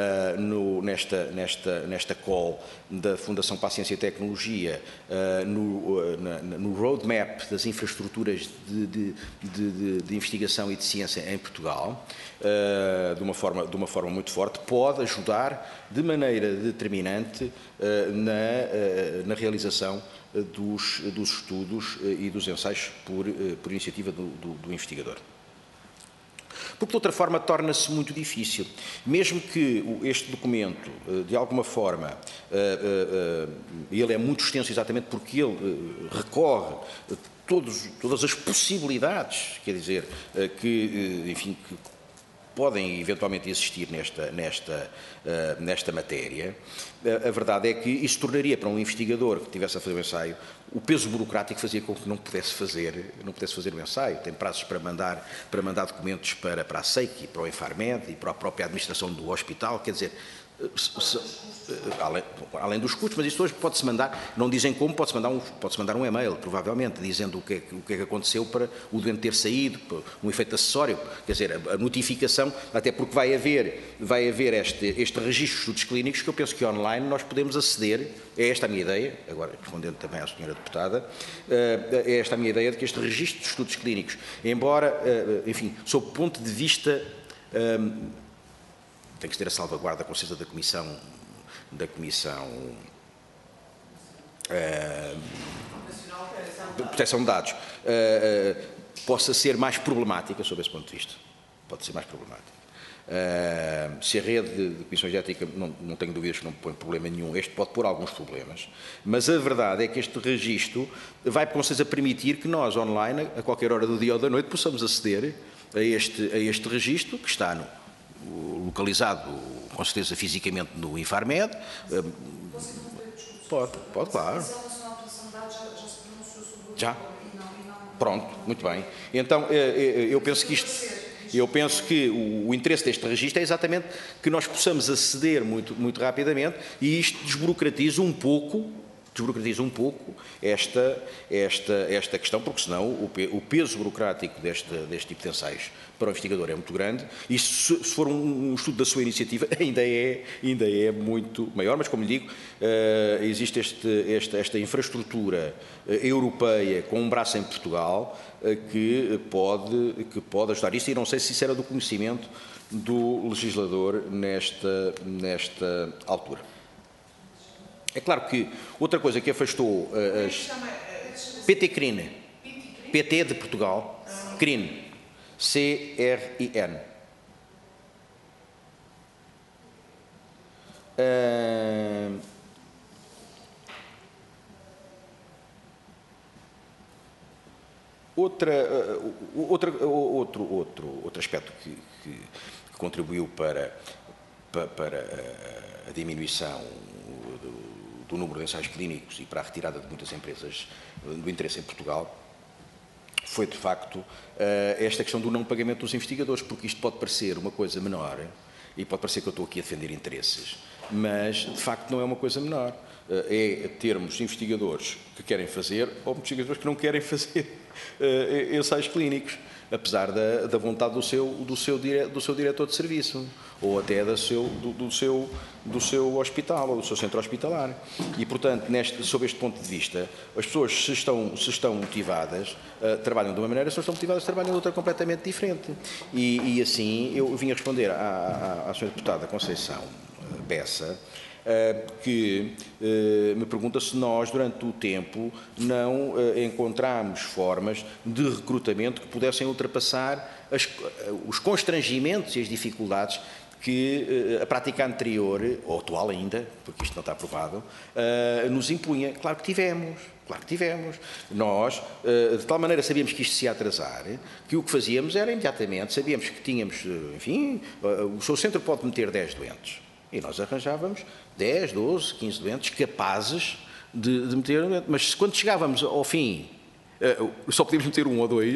nesta call da Fundação para a Ciência e Tecnologia, no roadmap das infraestruturas de investigação e de ciência em Portugal, de uma forma muito forte, pode ajudar de maneira determinante na realização dos estudos e dos ensaios por iniciativa do investigador. Porque, de outra forma, torna-se muito difícil. Mesmo que este documento, de alguma forma, ele é muito extenso exatamente porque ele recorre todas as possibilidades, quer dizer, que podem eventualmente existir nesta matéria. A verdade é que isso tornaria para um investigador que estivesse a fazer o ensaio, o peso burocrático fazia com que não pudesse fazer o ensaio. Tem prazos para mandar documentos para a SEIC, para o Infarmed e para a própria administração do hospital, quer dizer, além dos custos, mas isto hoje pode-se mandar, não dizem como, pode-se mandar um e-mail, provavelmente, dizendo o que é que aconteceu para o doente ter saído, um efeito acessório, quer dizer, a notificação, até porque vai haver este registro de estudos clínicos que eu penso que online nós podemos aceder, é esta a minha ideia, agora respondendo também à senhora deputada, é esta a minha ideia de que este registro de estudos clínicos, embora, enfim, sob o ponto de vista tem que ter a salvaguarda, com certeza, da Comissão de Proteção de Dados, possa ser mais problemática sob esse ponto de vista. Pode ser mais problemática. Se a rede de comissões de ética, não tenho dúvidas que não põe problema nenhum, este pode pôr alguns problemas, mas a verdade é que este registro vai, com certeza, permitir que nós, online, a qualquer hora do dia ou da noite, possamos aceder a este registro, que está localizado, com certeza, fisicamente no Infarmed. Pode, claro. Já? Pronto, muito bem. Então, eu penso que o interesse deste registro é exatamente que nós possamos aceder muito rapidamente e isto desburocratiza um pouco esta questão, porque senão o peso burocrático deste tipo de ensaios para o investigador é muito grande e se for um estudo da sua iniciativa ainda é muito maior, mas como lhe digo, existe esta infraestrutura europeia com um braço em Portugal que pode ajudar isso e não sei se isso era do conhecimento do legislador nesta altura. É claro que outra coisa que afastou as PT-CRIN, PT de Portugal, CRIN, C-R-I-N. Outro aspecto que contribuiu para a diminuição do número de ensaios clínicos e para a retirada de muitas empresas do interesse em Portugal foi, de facto, esta questão do não pagamento dos investigadores, porque isto pode parecer uma coisa menor e pode parecer que eu estou aqui a defender interesses, mas, de facto, não é uma coisa menor. É termos investigadores que querem fazer ou investigadores que não querem fazer ensaios clínicos, apesar da vontade do seu diretor de serviço ou até do seu hospital ou do seu centro hospitalar. E, portanto, sob este ponto de vista, as pessoas, se estão motivadas, trabalham de uma maneira, se não estão motivadas, trabalham de outra completamente diferente. E assim, eu vim a responder à senhora deputada Conceição Bessa, que me pergunta se nós, durante o tempo, não encontramos formas de recrutamento que pudessem ultrapassar os constrangimentos e as dificuldades que a prática anterior, ou atual ainda, porque isto não está aprovado, nos impunha. Claro que tivemos. Nós, de tal maneira, sabíamos que isto se ia atrasar, que o que fazíamos era imediatamente, sabíamos que tínhamos, enfim, o seu centro pode meter 10 doentes. E nós arranjávamos 10, 12, 15 doentes capazes de meter um doente. Mas quando chegávamos ao fim, só podíamos meter 1 ou 2,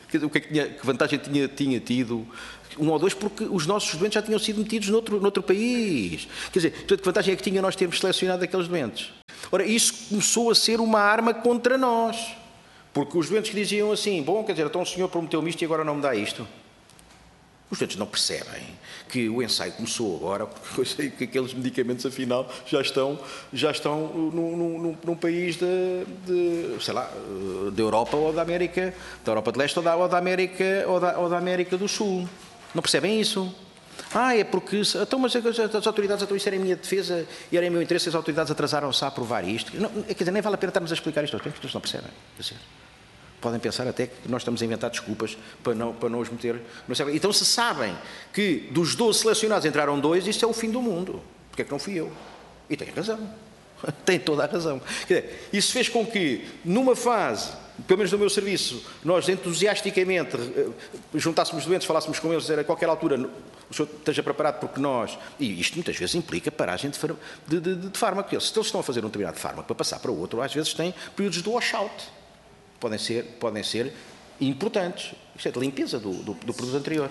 Quer dizer, que vantagem tinha tido? Um ou dois, porque os nossos doentes já tinham sido metidos noutro país. Quer dizer, portanto, que vantagem é que tinha nós termos selecionado aqueles doentes? Ora, isso começou a ser uma arma contra nós. Porque os doentes que diziam assim, bom, quer dizer, então o senhor prometeu-me isto e agora não me dá isto. Os doentes não percebem que o ensaio começou agora, porque que aqueles medicamentos, afinal, já estão num país sei lá, da Europa ou da América, da Europa de Leste ou da América do Sul. Não percebem isso? É porque, então, mas as autoridades, então isso era em minha defesa e era em meu interesse, as autoridades atrasaram-se a aprovar isto. Não, quer dizer, nem vale a pena estarmos a explicar isto aos doentes, porque eles não percebem. Quer dizer, podem pensar até que nós estamos a inventar desculpas para não os meter no cérebro. Então, se sabem que dos 12 selecionados entraram 2, isso é o fim do mundo. Porque é que não fui eu? E tem razão. Tem toda a razão. Quer dizer, isso fez com que, numa fase, pelo menos no meu serviço, nós entusiasticamente juntássemos doentes, falássemos com eles, a qualquer altura, o senhor esteja preparado porque nós... E isto muitas vezes implica paragem de fármaco. Se eles estão a fazer um determinado fármaco para passar para o outro, às vezes têm períodos de washout. Podem ser importantes. Isto é de limpeza do produto anterior.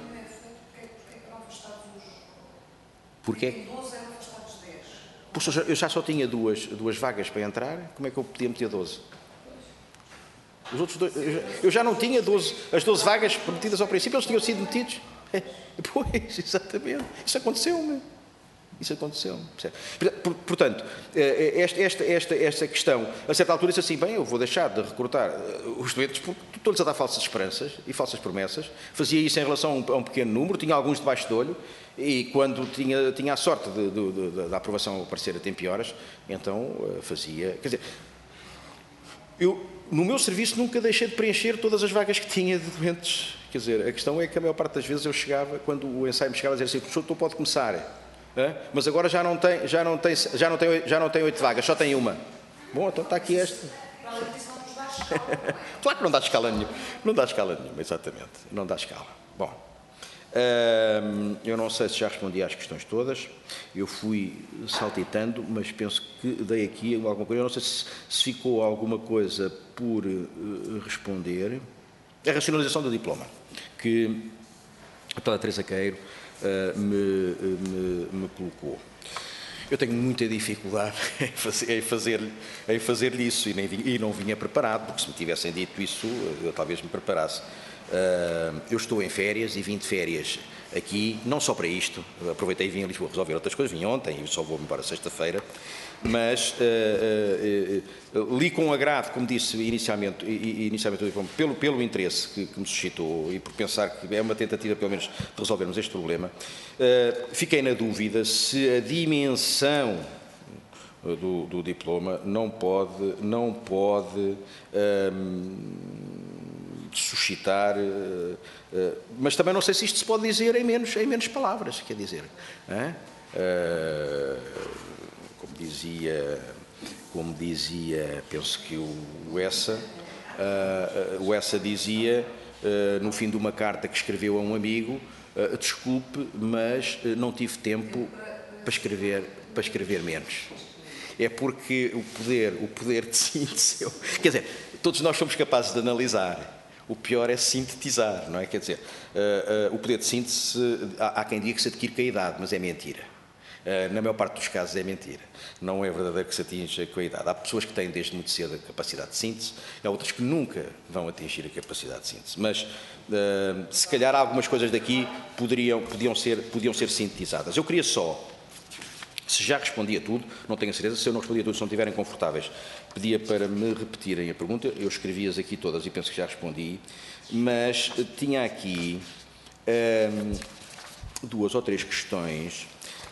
Porquê? Eu já só tinha duas vagas para entrar, como é que eu podia meter 12? Os outros dois, eu já não tinha as 12 vagas prometidas ao princípio, eles tinham sido metidos. Pois, exatamente. Isso aconteceu-me. Portanto, esta questão, a certa altura disse assim, bem, eu vou deixar de recrutar os doentes porque estou-lhes a dar falsas esperanças e falsas promessas. Fazia isso em relação a um pequeno número, tinha alguns debaixo de olho e quando tinha a sorte da aprovação aparecer a tempo e horas, então fazia... Quer dizer, eu, no meu serviço, nunca deixei de preencher todas as vagas que tinha de doentes. Quer dizer, a questão é que a maior parte das vezes eu chegava, quando o ensaio me chegava a dizer assim, professor, tu pode começar... Mas agora já não tem 8 vagas, só tem uma. Bom, então está aqui esta. Claro que não dá escala nenhuma. Não dá escala nenhuma, exatamente. Não dá escala. Bom, eu não sei se já respondi às questões todas. Eu fui saltitando, mas penso que dei aqui alguma coisa. Eu não sei se ficou alguma coisa por responder. A racionalização do diploma, que a doutora Teresa Queiro me colocou. Eu tenho muita dificuldade em fazer-lhe isso e não vinha preparado, porque se me tivessem dito isso, eu talvez me preparasse. Eu estou em férias e vim de férias aqui, não só para isto, aproveitei e vim a Lisboa resolver outras coisas, vim ontem e só vou embora sexta-feira, mas li com agrado, como disse inicialmente pelo interesse que me suscitou e por pensar que é uma tentativa pelo menos de resolvermos este problema. Fiquei na dúvida se a dimensão do diploma não pode suscitar, mas também não sei se isto se pode dizer em menos palavras, quer dizer, como dizia, penso que o Essa dizia, no fim de uma carta que escreveu a um amigo, desculpe, mas não tive tempo para escrever menos. É porque o poder de síntese, quer dizer, todos nós somos capazes de analisar. O pior é sintetizar, não é? Quer dizer, o poder de síntese, há quem diga que se adquire com a idade, mas é mentira. Na maior parte dos casos é mentira. Não é verdadeiro que se atinja com a idade. Há pessoas que têm desde muito cedo a capacidade de síntese, há outras que nunca vão atingir a capacidade de síntese. Mas, se calhar, algumas coisas daqui podiam ser sintetizadas. Eu queria só, se já respondi a tudo, não tenho a certeza, se eu não respondi a tudo, se não estiverem confortáveis, pedia para me repetirem a pergunta. Eu escrevi-as aqui todas e penso que já respondi, mas tinha aqui 2 ou 3 questões.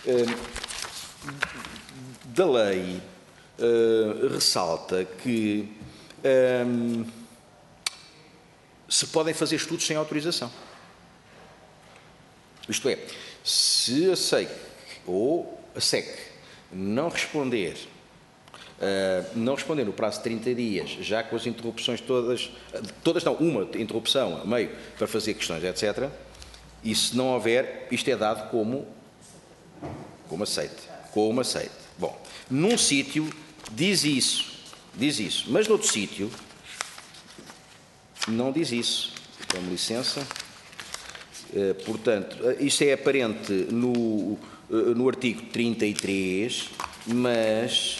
Da lei ressalta que se podem fazer estudos sem autorização. Isto é, se a SEC ou a SEC não responder no prazo de 30 dias, já com as interrupções todas não, uma interrupção a meio para fazer questões, etc., e se não houver, isto é dado como aceite. Bom, num sítio diz isso, mas noutro sítio não diz isso. dê-me licença. Portanto, isto é aparente no artigo 33, mas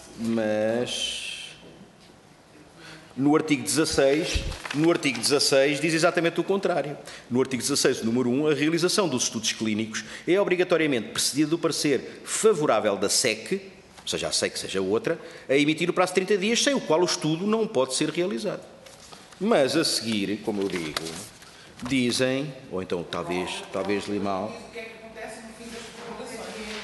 no artigo 16 diz exatamente o contrário. No artigo 16, número 1, a realização dos estudos clínicos é obrigatoriamente precedida do parecer favorável da SEC, seja a SEC, seja outra, a emitir o prazo de 30 dias, sem o qual o estudo não pode ser realizado. Mas a seguir, como eu digo, dizem, ou então talvez li mal. O que é que acontece no fim das prorrogações?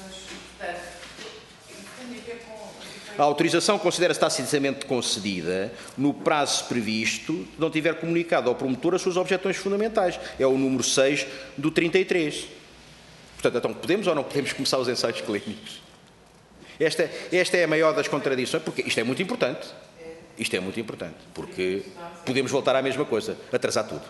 A autorização considera-se tacitamente concedida no prazo previsto, se não tiver comunicado ao promotor as suas objeções fundamentais. É o número 6 do 33. Portanto, então podemos ou não podemos começar os ensaios clínicos? Esta é a maior das contradições, porque isto é muito importante. Isto é muito importante, porque podemos voltar à mesma coisa, atrasar tudo.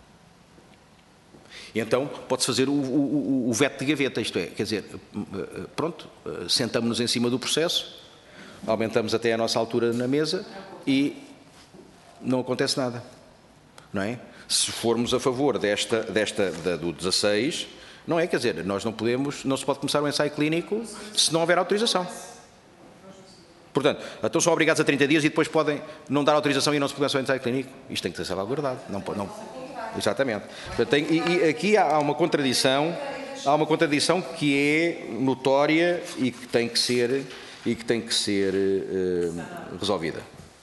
E então pode-se fazer o veto de gaveta, isto é, quer dizer, pronto, sentamos-nos em cima do processo, aumentamos até a nossa altura na mesa e não acontece nada, não é? Se formos a favor do 16, não é, quer dizer, nós não se pode começar um ensaio clínico se não houver autorização. Portanto, então são obrigados a 30 dias e depois podem não dar autorização e não se começa o ensaio clínico. Isto tem que ser salvaguardado. Não. Exatamente. Portanto, e aqui há uma contradição que é notória e que tem que ser resolvida.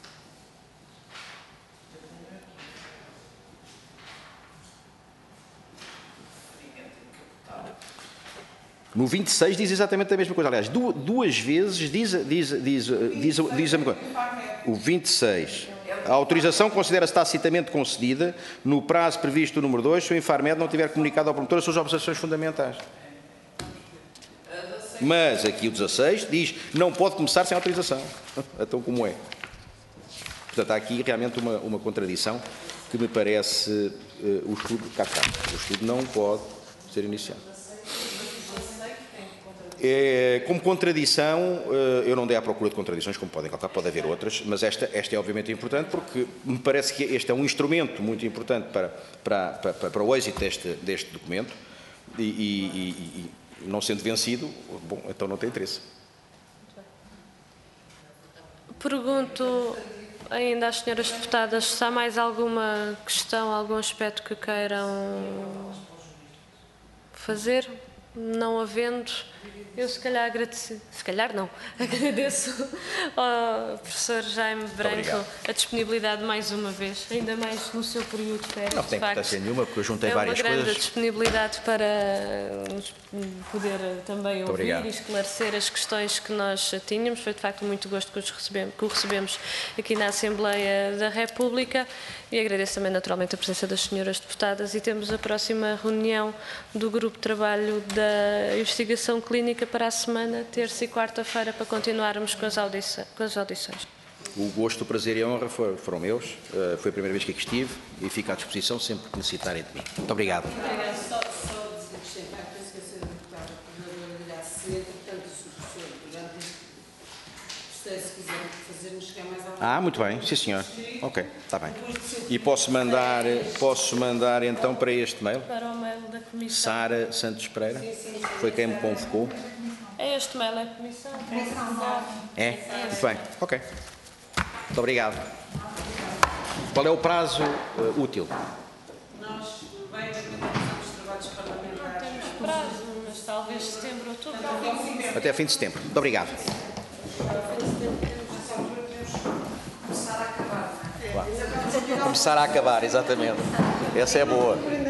No 26 diz exatamente a mesma coisa. Aliás, duas vezes diz a mesma coisa. O 26. A autorização considera-se tacitamente concedida no prazo previsto no número 2 se o Infarmed não tiver comunicado ao promotor as suas observações fundamentais. Mas aqui o 16 diz não pode começar sem autorização. Então como é? Portanto, há aqui realmente uma contradição que me parece o estudo não pode ser iniciado. Como contradição, eu não dei à procura de contradições, como podem calcular, pode haver outras, mas esta é obviamente importante porque me parece que este é um instrumento muito importante para o êxito deste documento e não sendo vencido, bom, então não tem interesse. Pergunto ainda às senhoras deputadas se há mais alguma questão, algum aspecto que queiram fazer. Não havendo, eu se calhar agradeço ao professor Jaime Branco a disponibilidade mais uma vez, ainda mais no seu período de férias. Não tem importância nenhuma, porque eu juntei várias coisas. É uma grande disponibilidade para poder também ouvir e esclarecer as questões que nós tínhamos. Foi de facto muito gosto que o recebemos aqui na Assembleia da República e agradeço também naturalmente a presença das senhoras deputadas e temos a próxima reunião do Grupo de Trabalho da Investigação Clínica para a semana, terça e quarta-feira, para continuarmos com as audições. O gosto, o prazer e a honra foram meus. Foi a primeira vez que aqui estive e fico à disposição sempre que necessitarem de mim. Muito obrigado. Obrigado. Só acrescentar que eu esqueci da deputada Coordenadora de se entretanto o professor, durante se quiser fazer-nos chegar mais alguma. Muito bem, sim senhor. Ok, está bem. E posso mandar então para este mail? Para o mail da Comissão. Sara Santos Pereira? Foi quem me convocou? É este mail, é a Comissão. É? Muito bem, ok. Muito obrigado. Qual é o prazo útil? Nós vai continuar os trabalhos parlamentares. Temos prazo, mas talvez setembro, outubro. Até fim de setembro. Muito obrigado. Começar a acabar, exatamente. Essa é boa.